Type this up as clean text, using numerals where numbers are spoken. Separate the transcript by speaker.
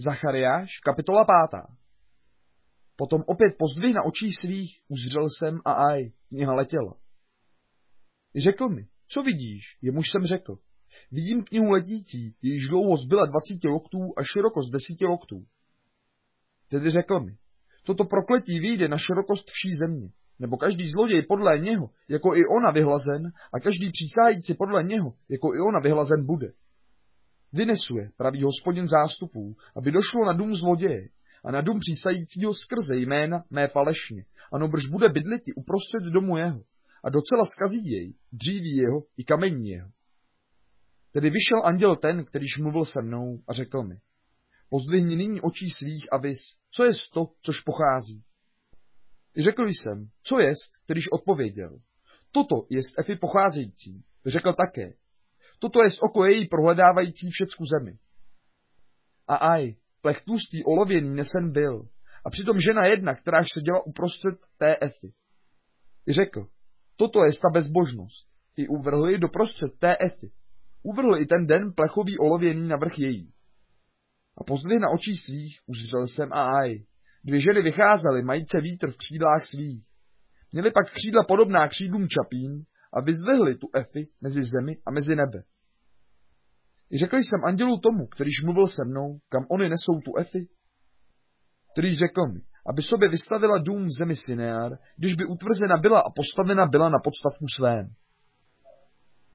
Speaker 1: Zachariáš, kapitola 5. Potom opět pozdvih na očích svých, uzřel jsem a aj, kniha letěla. Řekl mi, co vidíš, jemuž jsem řekl. Vidím knihu letící, jejíž dlouhost byla 20 loktů a širokost 10 loktů. Tedy řekl mi, toto prokletí vyjde na širokost vší země, nebo každý zloděj podle něho, jako i ona vyhlazen, a každý přísající podle něho, jako i ona vyhlazen bude. Vynesu je, praví Hospodin zástupů, aby došlo na dům zloděje a na dům přísajícího skrze jména mé falešně, a nobrž bude bydliti uprostřed domu jeho a docela skazí jej, dříví jeho i kamení jeho. Tedy vyšel anděl ten, kterýž mluvil se mnou a řekl mi, pozdvihni nyní očí svých a vys, co jest to, což pochází. I řekl jsem, co jest, kterýž odpověděl. Toto jest Efy pocházející, řekl také. Toto jest oko její prohledávající všecku zemi. A aj, plech tlustý olověný nesen byl, a přitom žena jedna, kteráž seděla uprostřed té Efy. I řekl, toto jest ta bezbožnost. I uvrhl ji doprostřed té Efy. Uvrhl i ten den plechový olověný na vrch její. A pozdvih na očí svých uzřel jsem a aj. Dvě ženy vycházely, majíce vítr v křídlách svých. Měly pak křídla podobná křídlům čapím a vyzdvihli tu Efy mezi zemi a mezi nebe. I řekl jsem andělu tomu, kterýž mluvil se mnou, kam oni nesou tu Efy. Kterýž řekl mi, aby sobě vystavila dům v zemi Sinear, když by utvrzena byla a postavena byla na podstavku svém.